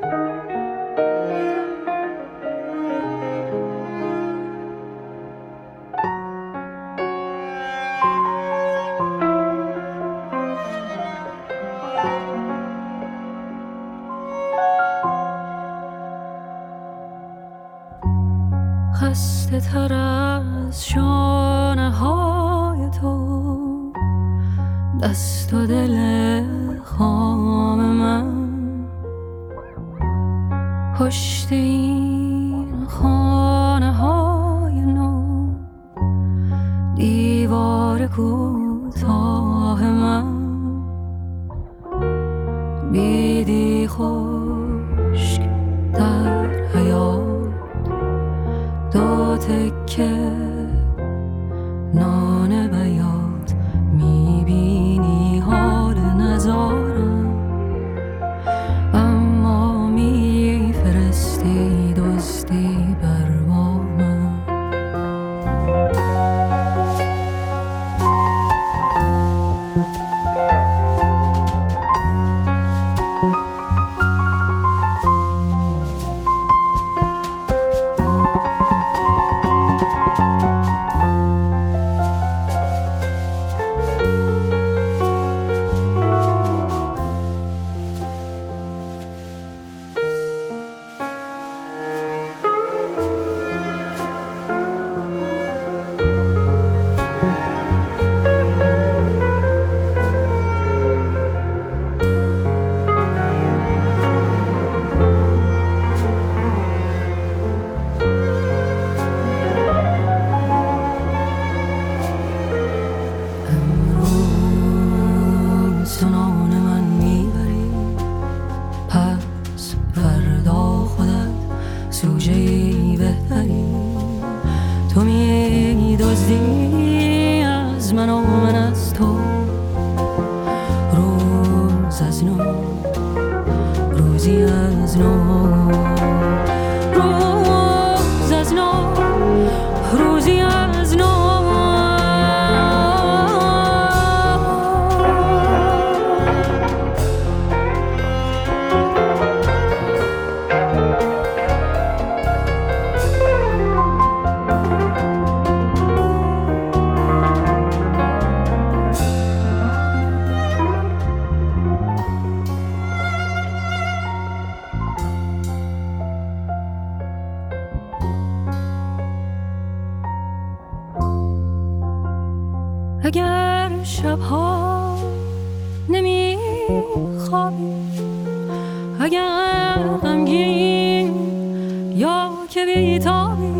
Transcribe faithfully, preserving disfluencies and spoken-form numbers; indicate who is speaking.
Speaker 1: خسته تر از شانه های تو، دست و دل خام من، پشت این خانه های نو، دیوار کوتاه من، بیدی خشک در حیات، دو تکه نان بیات، میبینی حال نزارم، اما میفرستی دزدی بر با من. سنان من میبری، پس فردا خودت سوژه‌ای بهتری، تو میدزدی از من و من از تو، روز از نو، روزی از نو، روز از نو، روزی از نو. اگر شبها نمی خوابی، اگر غمگین یا که بیتابی،